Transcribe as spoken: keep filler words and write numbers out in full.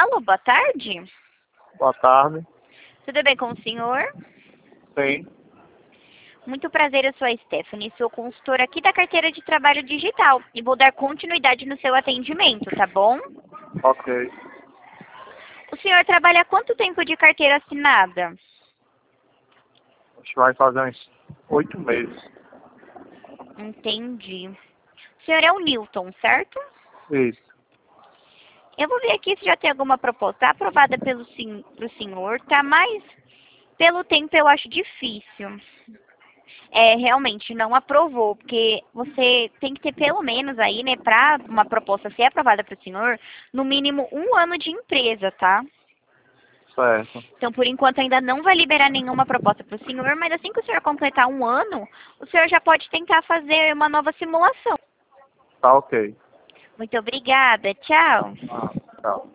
Alô, boa tarde. Boa tarde. Tudo bem com o senhor? Sim. Muito prazer, eu sou a Stephanie, sou consultora aqui da carteira de trabalho digital e vou dar continuidade no seu atendimento, tá bom? Ok. O senhor trabalha há quanto tempo de carteira assinada? Acho que vai fazer uns oito meses. Entendi. O senhor é o Newton, certo? Isso. Eu vou ver aqui se já tem alguma proposta tá aprovada pelo sen pro senhor, tá? Mas pelo tempo eu acho difícil. É, realmente não aprovou, porque você tem que ter pelo menos aí, né, para uma proposta ser aprovada para o senhor, no mínimo um ano de empresa, tá? Certo. Então, por enquanto, ainda não vai liberar nenhuma proposta para o senhor, mas assim que o senhor completar um ano, o senhor já pode tentar fazer uma nova simulação. Tá ok. Muito obrigada, tchau. Ah, tchau.